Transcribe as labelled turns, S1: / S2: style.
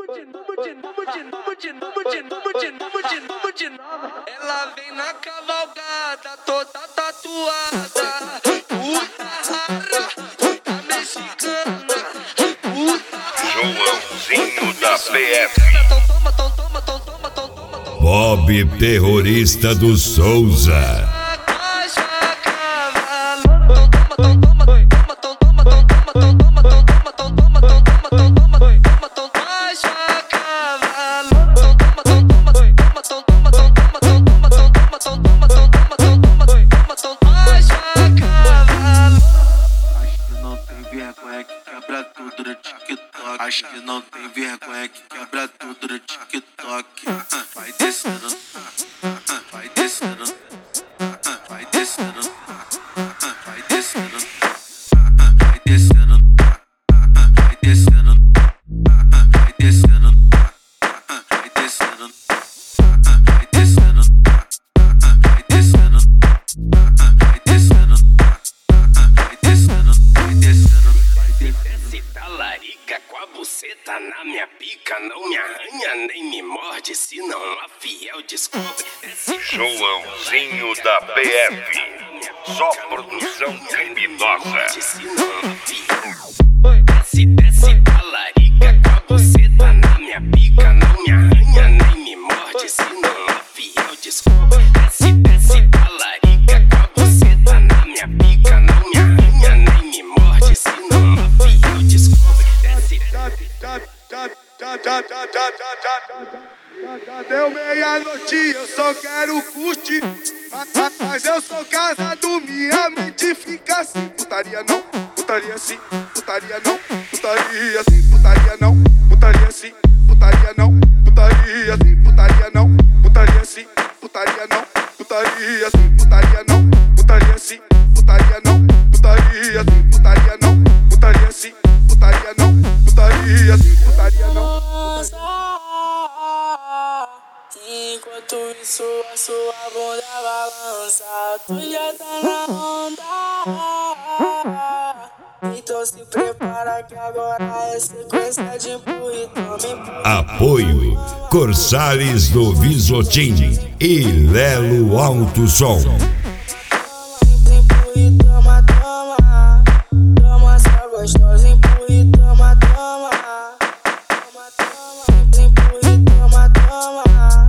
S1: Ela vem na cavalgada, toda tatuada. Puta rara, puta mexicana.
S2: Joãozinho da PF. Bob Terrorista do Souza.
S1: Acho que não tem vergonha que quebra tudo no TikTok. Vai descendo, vai descendo, vai descendo, vai descendo, vai descendo, vai descendo, vai descendo, vai descendo, vai descendo, vai descendo, vai descendo, vai descendo, vai descendo.
S3: Desce da larica com a buceta na minha pica. Não me arranha nem me morde, senão a fiel descobre.
S2: Joãozinho da PF. Só produção criminosa.
S3: Desce da larica com a buceta na minha pica. Não me arranha nem me morde, senão a fiel descobre. Desce da larica com a buceta na minha pica. Não me arranha nem me morde, senão a fiel descobre.
S4: Já deu meia-noite, eu só quero curtir. Mas eu sou casado, minha mente fica assim. Putaria não, putaria sim, putaria não, putaria sim, putaria não, putaria sim, putaria não, putaria sim, putaria não, putaria sim, putaria não, putaria sim, putaria não, putaria sim, putaria não, putaria sim, putaria não, putaria sim, putaria não, putaria sim, putaria não.
S5: Enquanto isso a sua bunda balança, tu já tá na onda. Então se prepara que agora é sequência de empurra e toma.
S2: Apoio Corsares do Visotim e Lelo Alto Som.
S5: Empurra e toma, toma. Toma só gostosa, empurra e toma, toma. Toma, toma. Empurra e toma, toma.